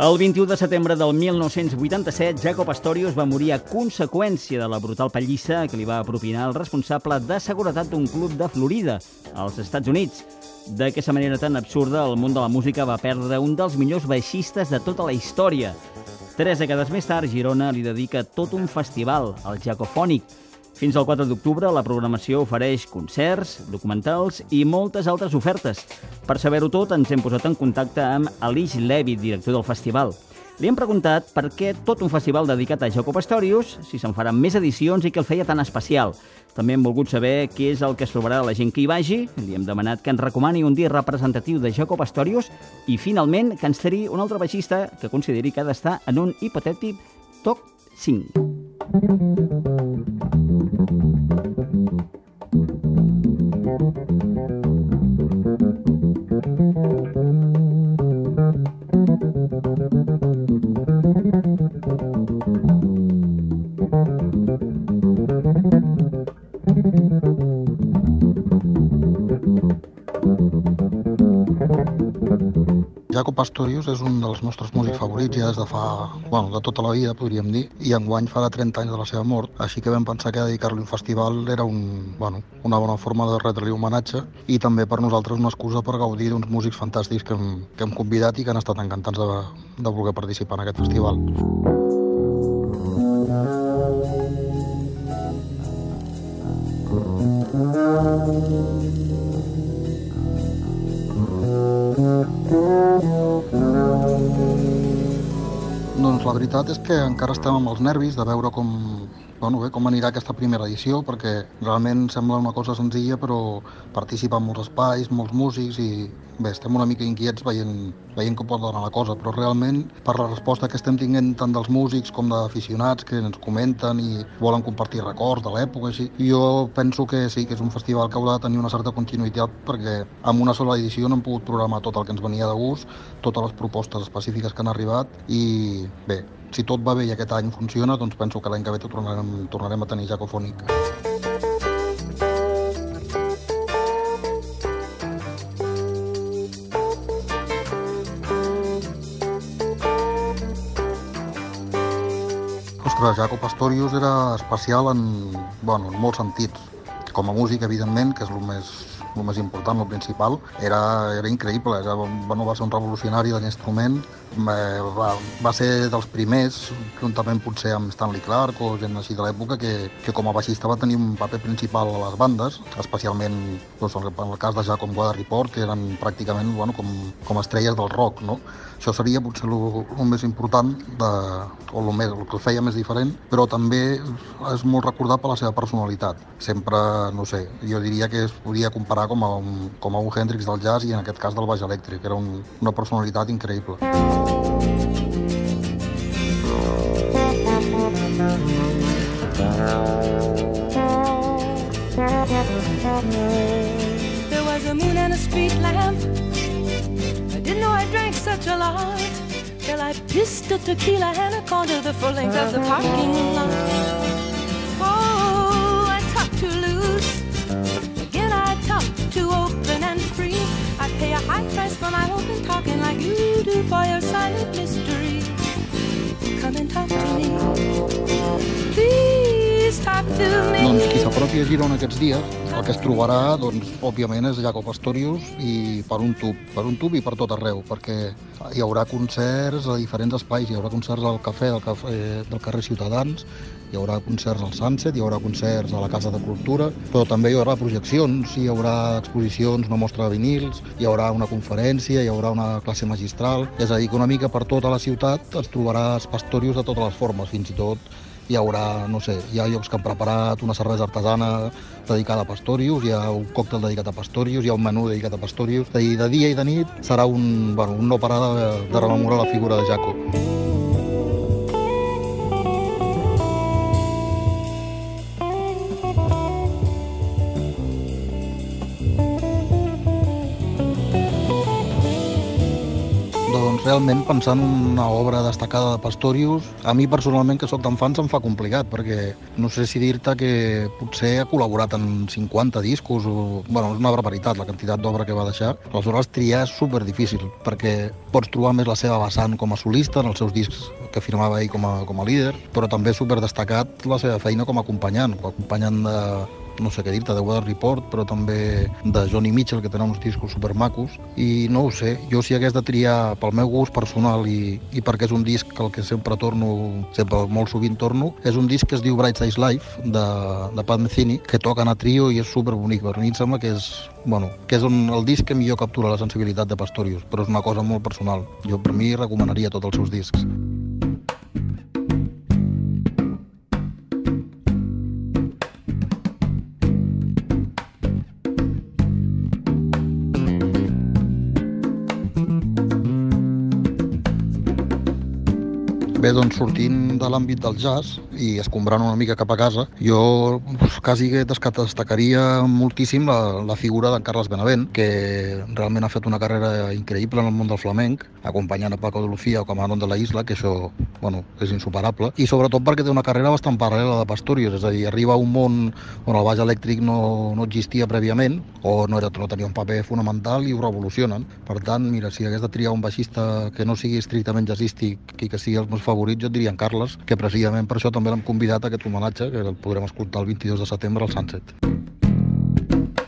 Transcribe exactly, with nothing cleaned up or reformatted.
El vint-i-u de setembre del mil nou-cents vuitanta-set, Jaco Pastorius va morir a conseqüència de la brutal pallissa que li va propinar el responsable de seguretat d'un club de Florida, als Estats Units. D'aquesta manera tan absurda, el món de la música va perdre un dels millors baixistes de tota la història. Tres dècades més tard, Girona li dedica tot un festival, el Jacofònic. Fins al quatre d'octubre, la programació ofereix concerts, documentals i moltes altres ofertes. Per saber-ho tot, ens hem posat en contacte amb Aleix Levi, director del festival. Li hem preguntat per què tot un festival dedicat a Jaco Pastorius, si se'n faran més edicions i què el feia tan especial. També hem volgut saber què és el que es trobarà la gent que hi vagi. Li hem demanat que ens recomani un dia representatiu de Jaco Pastorius i, finalment, que ens tregui un altre baixista que consideri que ha d'estar en un hipotètic top cinc. Jaco Pastorius és un dels nostres músics favorits ja des de fa, bueno, de tota la vida, podríem dir, i enguany farà trenta anys de la seva mort, així que vam pensar que dedicar-li un festival era un, bueno, una bona forma de retre-li homenatge i també per nosaltres una excusa per gaudir d'uns músics fantàstics que hem, que hem convidat i que han estat encantats de, de voler participar en aquest festival. Doncs la veritat és que encara estem amb els nervis de veure com, bueno, bé, com anirà aquesta primera edició, perquè realment sembla una cosa senzilla, però participa en molts espais, molts músics i bé, estem una mica inquiets veient, veient com pot anar la cosa, però realment per la resposta que estem tinguent tant dels músics com d'aficionats que ens comenten i volen compartir records de l'època, així, jo penso que sí, que és un festival que haurà de tenir una certa continuïtat perquè amb una sola edició no hem pogut programar tot el que ens venia de gust, totes les propostes específiques que han arribat i bé, si tot va bé i aquest any funciona, doncs penso que l'any que ve tornarem, tornarem a tenir Jacofònic. Ostres, Jaco Pastorius era especial en, bueno, en molts sentits. Com a músic, evidentment, que és el més, el més important, el principal, era, era increïble. Era, bueno, va ser un revolucionari de l'instrument, va, va ser dels primers, juntament potser amb Stanley Clarke o gent així de l'època, que, que com a baixista va tenir un paper principal a les bandes, especialment doncs, en el cas de Jaco amb Weather Report, que eren pràcticament bueno, com, com estrelles del rock, no? Això seria potser el, el més important, de, o el, més, el que el feia més diferent, però també és molt recordat per la seva personalitat. Sempre, no sé, jo diria que es podia comparar com a un, com a un Hendrix del jazz i en aquest cas del baix elèctric, era un, una personalitat increïble. There was a moon and a street lamp. I didn't know I drank such a lot till I pissed a tequila and a corner the full length of the parking lot. Oh, I talk too loose. Again, I talk too open and free. I pay a high price for my open talking like you do for your silent mystery. Come and talk to me. Please talk to me. Doncs qui s'apropi a Girona aquests dies, el que es trobarà, doncs, òbviament, és Jaco Pastorius i per un tub, per un tub i per tot arreu, perquè hi haurà concerts a diferents espais, hi haurà concerts al cafè del, cafè, del carrer Ciutadans, hi haurà concerts al Sunset, hi haurà concerts a la Casa de Cultura, però també hi haurà projeccions, hi haurà exposicions, una mostra de vinils, hi haurà una conferència, hi haurà una classe magistral, és a dir, que una mica per tota la ciutat es trobaràs Pastorius de totes les formes, fins i tot hi haurà, no sé, hi ha llocs que han preparat una cervesa artesana dedicada a Pastorius, hi ha un còctel dedicat a Pastorius, hi ha un menú dedicat a Pastorius, és a dir, de dia i de nit serà un, bueno, un no parar de, de rememorar la figura de Jaco. realment pensant en una obra destacada de Pastorius, a mi personalment, que sóc tan fan, se'm fa complicat, perquè no sé si dir-te que potser ha col·laborat en cinquanta discos, o... bueno, és una barbaritat la quantitat d'obra que va deixar. Aleshores, triar és superdifícil, perquè pots trobar més la seva vessant com a solista en els seus discs que firmava ell com a, com a líder, però també superdestacat la seva feina com a acompanyant, com a acompanyant de, no sé què dir-te, de Weather Report, però també de Johnny Mitchell, que tenen uns discos supermacos, i no ho sé, jo si hagués de triar pel meu gust personal i, i perquè és un disc al que sempre torno, sempre molt sovint torno, és un disc que es diu Bright Size Life, de, de Pat Metheny, que toquen a trio i és superbonic, però a mi em sembla que és, bueno, que és un, el disc que millor captura la sensibilitat de Pastorius, però és una cosa molt personal. Jo per mi recomanaria tots els seus discs. Bé, doncs sortint de l'àmbit del jazz i escombrant una mica cap a casa, jo pues, quasi que destacaria moltíssim la, la figura de Carles Benavent, que realment ha fet una carrera increïble en el món del flamenc, acompanyant a Paco de Lucía o Camarón de la Isla, que això bueno, és insuperable, i sobretot perquè té una carrera bastant paral·lela de Pastorius, és a dir, arriba a un món on el baix elèctric no, no existia prèviament, o no, era, no tenia un paper fonamental i ho revolucionen. Per tant, mira, si hagués de triar un baixista que no sigui estrictament jazzístic i que sigui els meus favorits, jo et diria en Carles, que precisament per això també l'hem convidat a aquest homenatge, que el podrem escoltar el vint-i-dos de setembre al Sunset.